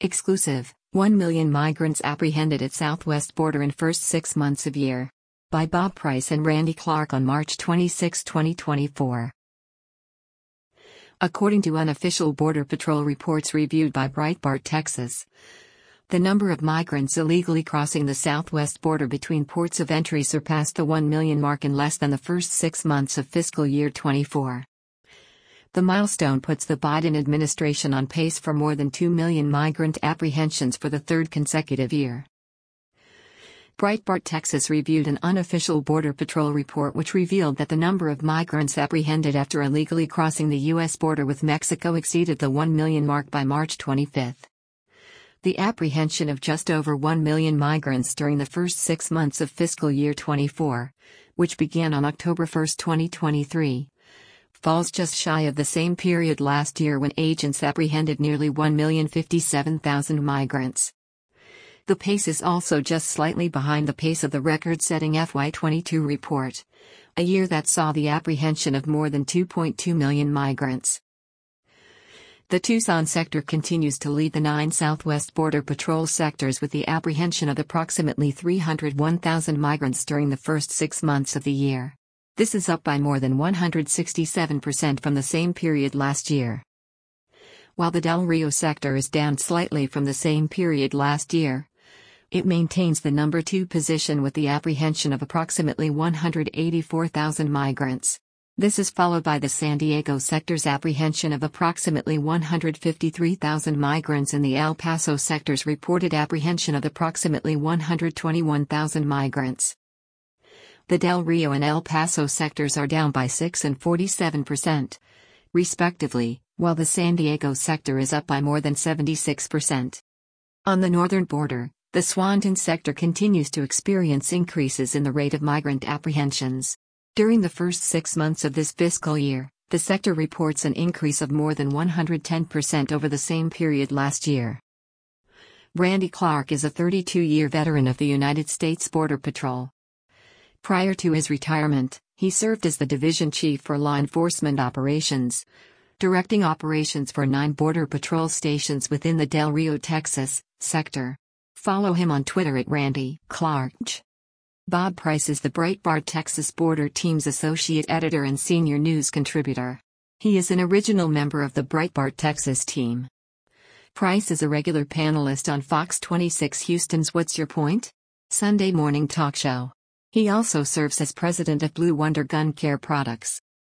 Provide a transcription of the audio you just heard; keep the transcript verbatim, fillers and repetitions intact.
Exclusive, one million migrants apprehended at southwest border in first six months of year. By Bob Price and Randy Clark on March twenty-sixth, twenty twenty-four. According to unofficial Border Patrol reports reviewed by Breitbart Texas, the number of migrants illegally crossing the southwest border between ports of entry surpassed the one million mark in less than the first six months of fiscal year twenty-four. The milestone puts the Biden administration on pace for more than two million migrant apprehensions for the third consecutive year. Breitbart Texas reviewed an unofficial Border Patrol report which revealed that the number of migrants apprehended after illegally crossing the U S border with Mexico exceeded the one million mark by March twenty-fifth. The apprehension of just over one million migrants during the first six months of fiscal year twenty-four, which began on October first, twenty twenty-three, falls just shy of the same period last year when agents apprehended nearly one million fifty-seven thousand migrants. The pace is also just slightly behind the pace of the record-setting F Y twenty-two report, a year that saw the apprehension of more than two point two million migrants. The Tucson sector continues to lead the nine Southwest Border Patrol sectors with the apprehension of approximately three hundred one thousand migrants during the first six months of the year. This is up by more than one hundred sixty-seven percent from the same period last year. While the Del Rio sector is down slightly from the same period last year, it maintains the number two position with the apprehension of approximately one hundred eighty-four thousand migrants. This is followed by the San Diego sector's apprehension of approximately one hundred fifty-three thousand migrants and the El Paso sector's reported apprehension of approximately one hundred twenty-one thousand migrants. The Del Rio and El Paso sectors are down by six and forty-seven percent, respectively, while the San Diego sector is up by more than seventy-six percent. On the northern border, the Swanton sector continues to experience increases in the rate of migrant apprehensions. During the first six months of this fiscal year, the sector reports an increase of more than one hundred ten percent over the same period last year. Randy Clark is a thirty-two-year veteran of the United States Border Patrol. Prior to his retirement, he served as the division chief for law enforcement operations, directing operations for nine Border Patrol stations within the Del Rio, Texas, sector. Follow him on Twitter at Randy Clark. Bob Price is the Breitbart Texas Border Team's associate editor and senior news contributor. He is an original member of the Breitbart Texas team. Price is a regular panelist on Fox twenty-six Houston's What's Your Point? Sunday morning talk show. He also serves as president of Blue Wonder Gun Care Products.